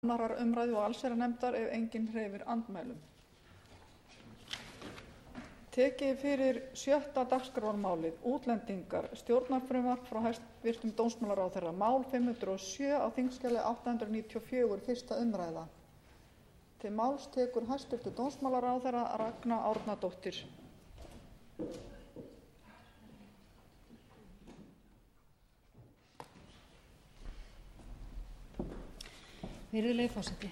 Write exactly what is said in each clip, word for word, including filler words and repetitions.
annarrar umræðu og allsherjarnefndar ef enginn hreyfir andmælum. Tekið er fyrir sjötta dagskrármálið, útlendingar, stjórnarfrumvarp frá hæstvirtum dómsmálaráðherra, mál fimm hundruð og sjö á þingskjali átta hundruð níutíu og fjögur, fyrsta umræða. Til máls tekur hæstvirtur dómsmálaráðherra Ragna Árnadóttir. Virðulegi forseti.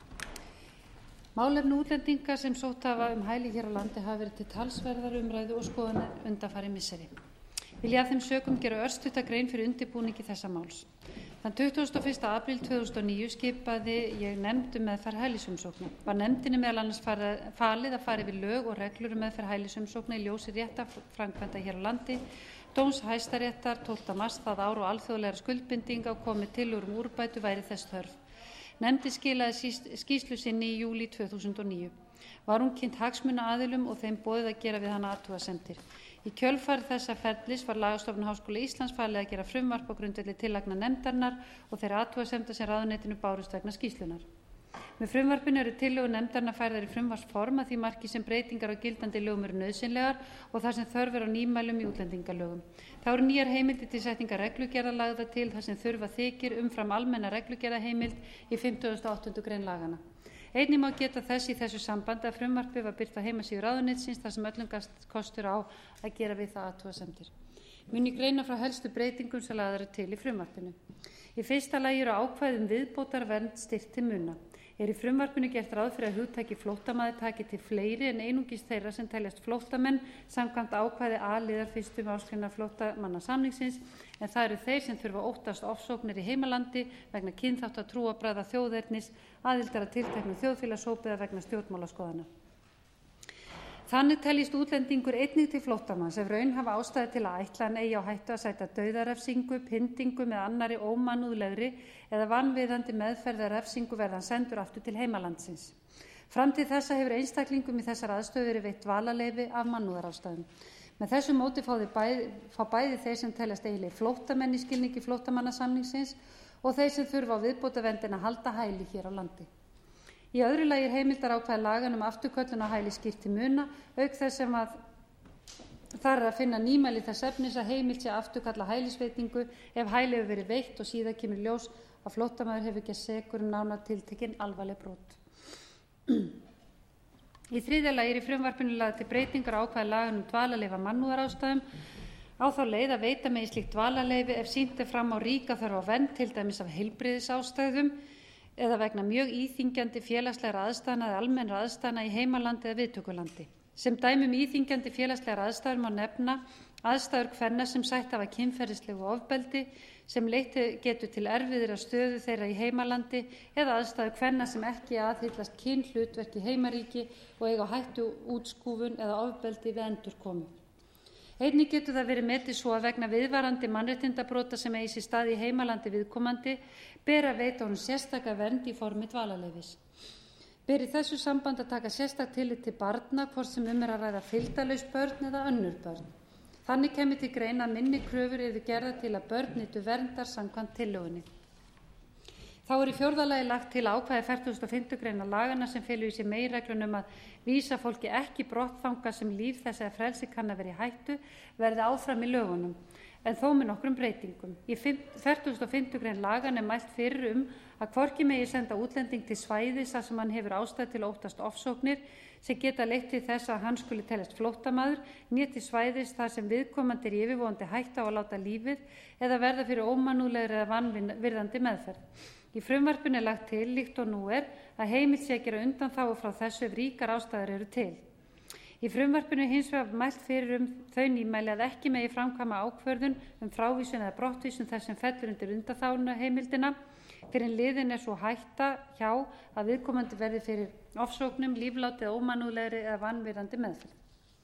Málefni útlendinga sem sótt hafa um hæli hér á landi hafa verið til talsverðar umræðu og skoðunar undanfarin misseri. Vil ég af þeim sökum gera örstutta grein fyrir undirbúningi þessa máls. Þann tuttugasta og fyrsta apríl tvö þúsund og níu skipaði ég nefnd um meðferð hælisumsókna. Var nefndinni meðal annars falið að fara yfir lög og reglur um meðferð hælisumsókna í ljósi réttarframkvæmda hér á landi, dóms Hæstaréttar tólfta mars það ár og alþjóðlegra skuldbindinga og komið tillögur um úrbætur væri þess þörf. Nefndin skilaði skýrslu sinni í júlí tvö þúsund og níu. Var hún kynnt hagsmunaaðilum og þeim boðið að gera við hana athugasemdir. Í kjölfar þessa ferlis var Lagastofnun Háskóla Íslands falið að gera frumvarp á grundvelli tillagna nefndarinnar og þeirra athugasemda sem ráðuneytinu bárust vegna skýrslunnar. Með frumvarpinu eru tillögur nefndarinnar færðar í frumvarpsform að því marki sem breytingar á gildandi lögum eru nauðsynlegar og þar sem þörf er á nýmælum í útlendingalögum. Þá eru nýjar heimildir til setningar reglugerða lagðar til þar sem þurfa þykir umfram almenna reglugerðaheimild í fimmtugasta og áttundu grein laganna. Einnig má geta þess í þessu sambandi að frumvarpið var birt á heimasíðu ráðuneytisins þar sem öllum gafst kostur á að gera við það athugasemdir. Mun ég greina frá helstu breytingum sem lagðar eru til í frumvarpinu. Í fyrsta lagi eru ákvæði um viðbótarvernd styrkt til muna. Er í frumvarpinu gert ráð fyrir að hugtaki flóttamaður taki til fleiri en einungis þeirra sem teljast flóttamenn samkvæmt ákvæði A-liðar fyrstu málsgreinar flóttamannasamningsins, en það eru þeir sem þurfa að óttast ofsóknir í heimalandi vegna kynþátta, trúarbragða, þjóðernis, aðildar að tilteknu þjóðfélagshópi eða vegna stjórnmálaskoðana. Þannig teljist útlendingur einnig til flóttamanns ef raun hafa ástæðu til að ætla hann eigi á hættu að sæta dauðarefsingu, pyndingu með annarri ómannúðlegri eða vanvirðandi meðferð eða refsingu verði hann sendur aftur til heimalandsins. Fram til þessa hefur einstaklingum í þessar aðstöðu verið veitt dvalarleyfi af mannúðarástæðum. Með þessu móti fá, bæði, fá bæði þeir sem teljast eiginlegir flóttamenn í skilningi flóttamannasamningsins og þeir sem þurfa á viðbótarverndinni að halda hæli hér á landi. Í öðru lagi er heimildarákvæði laganna um afturköllun á hæli skýrt til muna, auk þess sem að þar er að finna nýmæli þess efnis að heimilt sé að afturkalla hælisveitingu ef hæli hefur verið veitt og síðan kemur í ljós að flóttamaður hefur gerst sekur um nánar tiltekin alvarleg brot. Í þriðja lagi er í frumvarpinu lagðar til breytingar á ákvæði laganna um dvalarleyfi af mannúðarástæðum á þá leið að veita megi slíkt dvalarleyfi ef sýnt er fram á ríka þörf á vernd, til dæmis af heilbrigðisástæðum eða vegna mjög íþyngjandi félagslegra aðstæðna eða almennra aðstæðna í heimalandi eða viðtökulandi. Sem dæmi um íþyngjandi félagslegar aðstæður má nefna aðstæður kvenna sem sætt hafa kynferðislegu ofbeldi sem leitt getur til erfiðrar stöðu þeirra í heimalandi eða aðstæður kvenna sem ekki aðhyllast kynhlutverk í heimaríki og eiga hættu útskúfun eða ofbeldi við endurkomu. Einnig getur það verið metið svo að vegna viðvarandi mannréttindabrota sem eigi sér stað í heimalandi viðkomandi ber að veita honum sérstaka vernd í formi dvalarleyfis. Ber í þessu samband að taka sérstakt tillit til barna, hvort sem um er að ræða fylgdarlaus börn eða önnur börn. Þannig kemur til greina að minni kröfur yrðu gerðar til að börn nytu verndar samkvæmt tillögunni. Þá er í fjórða lagi lagt til ákvæði fertugasta og fimmtu grein laganna sem felur í sér meginregluna um að vísa fólki ekki brott þangað sem líf þess eða frelsi kann að vera í hættu verði áfram í lögunum, en þó með nokkrum breytingum. Í fertugasta og fimmtu grein laganna er mælt fyrir um að hvorki megi senda útlending til svæðis þar sem hann hefur ástæðu til að óttast ofsóknir sem geta leitt til þess að hann skuli teljast flóttamaður, né til svæðis þar sem viðkomandi er í yfirvofandi hættu á að láta lífið eða verða fyrir ómannúðlegri eða vanvirðandi meðferð. Í frumvarpinu er lagt til, líkt og nú er, að heimilt sé að gera undanþágu frá þessu ef ríkar ástæður eru til. Í frumvarpinu er hins vegar mælt fyrir um þau nýmæli að ekki megi framkvæma ákvörðun um frávísun eða brottvísun þess sem fellur undir undanþáguna heimildina fyrir en liðin er svo hætta hjá að viðkomandi verði fyrir ofsóknum, lífláti eða ómannúðlegri eða vanvirðandi meðferð.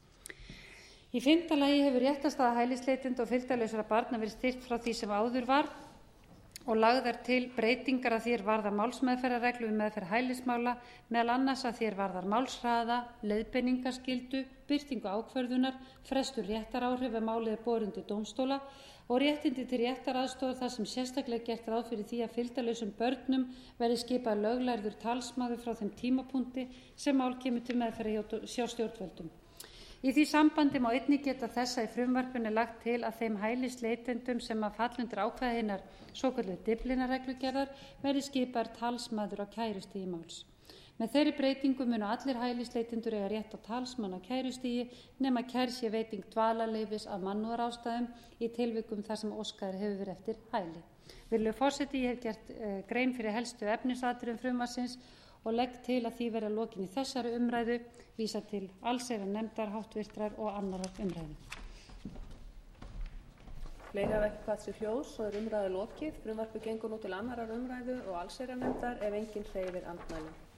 Í fimmta lagi hefur réttarstaða hælisleitenda og fylgdarlausra barna verið styrkt frá því sem áður var og lagðar til breytingar að því er varðar málsmeðferðarreglu við meðferð hælismála, meðal annars að því er varðar málshraða, leiðbeiningarskyldu, birtingu ákvörðunar, frestur réttaráhrif ef málið er borið undir dómstóla og réttindi til réttaraðstoðar þar sem sérstaklega er gert ráð fyrir því að fylgdarlausum börnum verði skipað löglærður talsmaður frá þeim tímapunkti sem mál kemur til meðferðar hjá stjórnvöldum. Í því sambandi má einnig geta þess að í frumvarpinu er lagt til að þeim hælisleitendum sem að falla undir ákvæði hinnar svokölluðu Dyflinnarreglugerðar verði skipaður talsmaður á kærustigi máls. Með þeirri breytingu munu allir hælisleitendur eiga rétt á talsmann á kærustigi nema kærð sé veiting dvalarleyfis af mannúðarástæðum í tilvikum þar sem óskað hefur verið eftir hæli. Virðulegur forseti, ég hef gert uh, grein fyrir helstu efnisatriðum frumvarpsins og legg til að því verði að lokinni þessari umræðu vísa til allsherjarnefndar, háttvirtrar og annarrar umræðu. Fleiri hafa ekki kvatt sér hljóðs og er umræðu lokið. Frumvarpið gengur nú til annarrar umræðu og allsherjarnefndar ef enginn hreyfir andmælum.